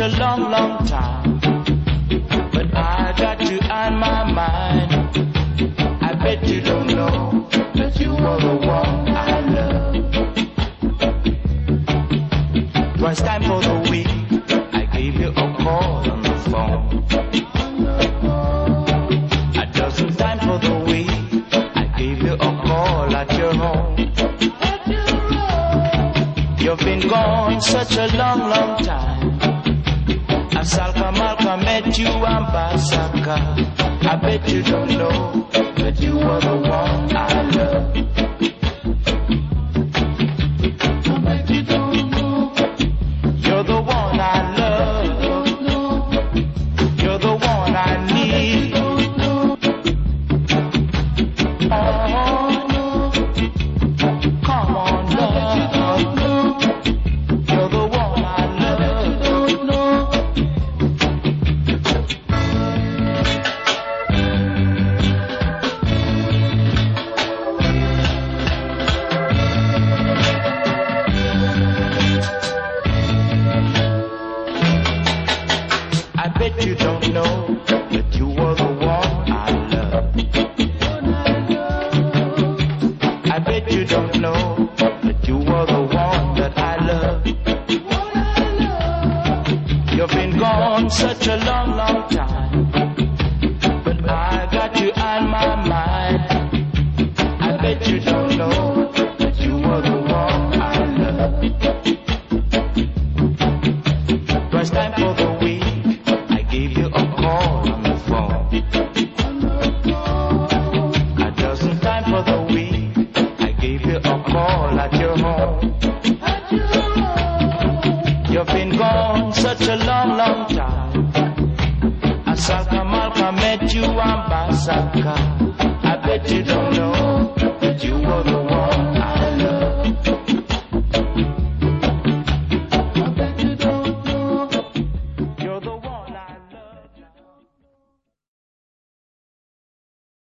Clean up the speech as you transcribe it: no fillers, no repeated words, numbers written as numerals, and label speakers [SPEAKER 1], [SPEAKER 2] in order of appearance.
[SPEAKER 1] a long, long time. But I got you on my mind. I bet you don't know that you are the one I love. Twice time for the week, I gave you a call on the phone. A dozen times for the week, I gave you a call at your home. You've been gone such a long, long time. Asalka Malka met you on Basaka. I bet you don't know that you are the one I love. I bet you don't know you're the one I love. You're the one I need. Oh, come on, love. You're the one I love. I bet you don't know that you are the one I love. I bet you don't know that you are the one that I love. You've been gone such a long, long time, but I got you on my mind. I bet you don't know that you are the one I love. First time for the week, I gave you a call on the phone. A dozen times for the week, I gave you a call at your home. You've been gone such a long, long time. Asalka Malka met you on Basaka. I bet you don't